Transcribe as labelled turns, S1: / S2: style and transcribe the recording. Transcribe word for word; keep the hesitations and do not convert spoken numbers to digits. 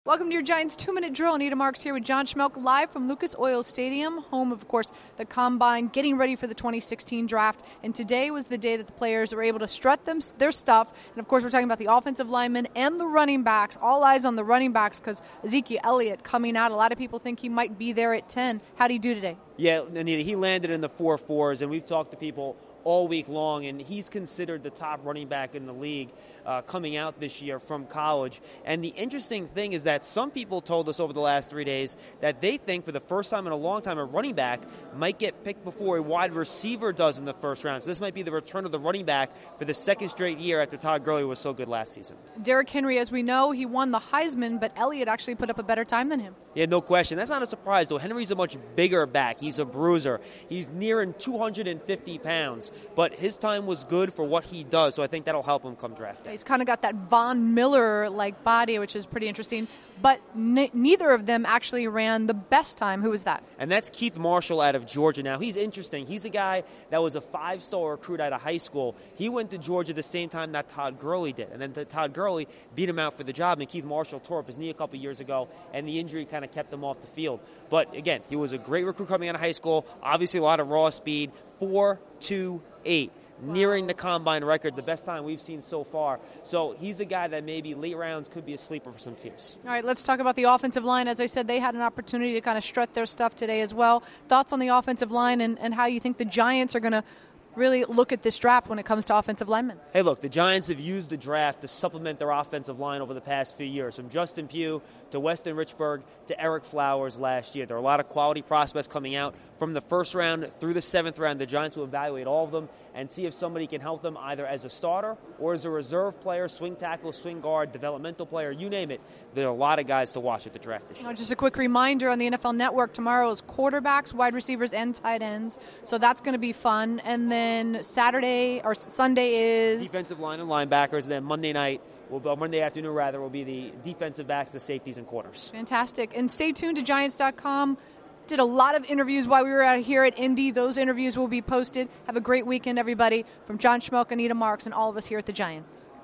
S1: Welcome to your Giants two-minute drill. Anita Marks here with John Schmeelk, live from Lucas Oil Stadium, home of, of course, the Combine, getting ready for the twenty sixteen draft. And today was the day that the players were able to strut them their stuff. And, of course, we're talking about the offensive linemen and the running backs. All eyes on the running backs because Ezekiel Elliott coming out. A lot of people think he might be there at ten. How do you do today?
S2: Yeah, Anita, he landed in the four fours, and we've talked to people all week long, and he's considered the top running back in the league uh, coming out this year from college. And the interesting thing is that some people told us over the last three days that they think for the first time in a long time a running back might get picked before a wide receiver does in the first round. So this might be the return of the running back for the second straight year after Todd Gurley was so good last season.
S1: Derrick Henry, as we know, he won the Heisman, but Elliott actually put up a better time than him.
S2: Yeah, no question. That's not a surprise, though. Henry's a much bigger back. He's a bruiser. He's nearing two hundred fifty pounds, but his time was good for what he does, so I think that'll help him come draft day.
S1: He's kind of got that Von Miller-like body, which is pretty interesting, but n- neither of them actually ran the best time. Who was that?
S2: And that's Keith Marshall out of Georgia. Now, he's interesting. He's a guy that was a five-star recruit out of high school. He went to Georgia the same time that Todd Gurley did, and then the, Todd Gurley beat him out for the job, and Keith Marshall tore up his knee a couple years ago, and the injury kind of kept him off the field. But, again, he was a great recruit coming out of high school, obviously a lot of raw speed, four two eight. Nearing the Combine record, the best time we've seen so far. So he's a guy that maybe late rounds could be a sleeper for some teams.
S1: All right, let's talk about the offensive line. As I said, they had an opportunity to kind of strut their stuff today as well. Thoughts on the offensive line and, and how you think the Giants are going to really look at this draft when it comes to offensive linemen?
S2: Hey, look, the Giants have used the draft to supplement their offensive line over the past few years, from Justin Pugh to Weston Richburg to Eric Flowers last year. There are a lot of quality prospects coming out from the first round through the seventh round. The Giants will evaluate all of them and see if somebody can help them either as a starter or as a reserve player, swing tackle, swing guard, developmental player, you name it. There are a lot of guys to watch at the draft this year.
S1: Now, just a quick reminder on the N F L Network, tomorrow is quarterbacks, wide receivers, and tight ends. So that's going to be fun. And then Saturday or Sunday is
S2: defensive line and linebackers. And then Monday night, Will, Monday afternoon, rather, will be the defensive backs, the safeties, and corners.
S1: Fantastic. And stay tuned to Giants dot com. Did a lot of interviews while we were out here at Indy. Those interviews will be posted. Have a great weekend, everybody. From John Schmeelk, Anita Marks, and all of us here at the Giants.